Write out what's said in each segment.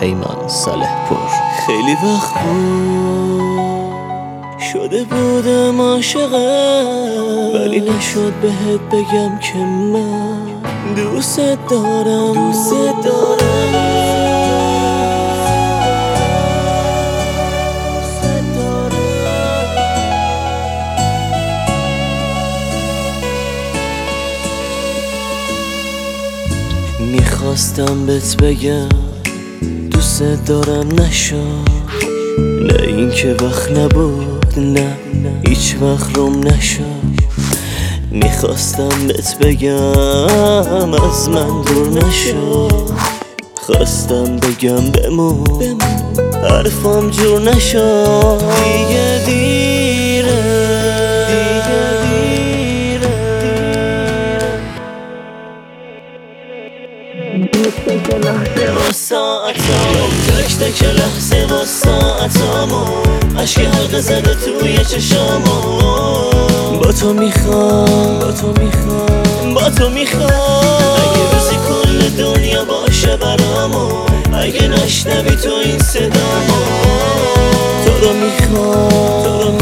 پیمان صالح پور. خیلی وقت بود شده بودم عاشقت، ولی نشد بهت بگم که من دوست دارم. میخواستم بهت بگم دوست دارم، نشد. نه این که وقت نبود، نه هیچ وقت روم نشد. میخواستم بهت بگم از من دور نشد. خواستم بگم بمون، حرفم جور نشد. دیگه دیره تک تک لحظه و ساعتامو، تک تک لحظه و ساعتامو، عشقی حلقه زده توی چشامو. با تو میخوام اگه روزی کل دنیا باشه برامو، اگه نشنوی تو این صدامو. تو رو میخوام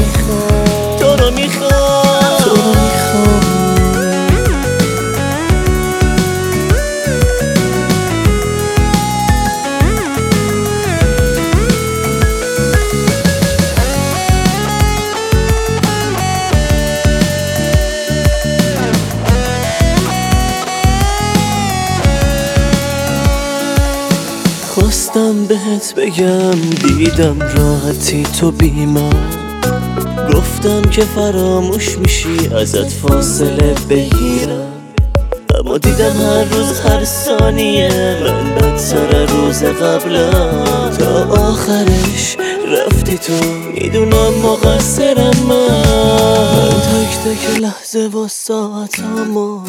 خواستم بهت بگم دیدم راحتی تو بیمار، گفتم که فراموش میشی ازت فاصله بگیرم. اما دیدم هر روز هر ثانیه من بدتر روز قبلم. تا آخرش رفتی تو، میدونم مقصرم من تک تک لحظه و ساعتامو.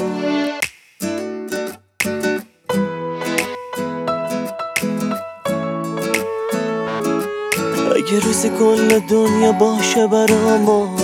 اگه روزی کل دنیا باشه برامو،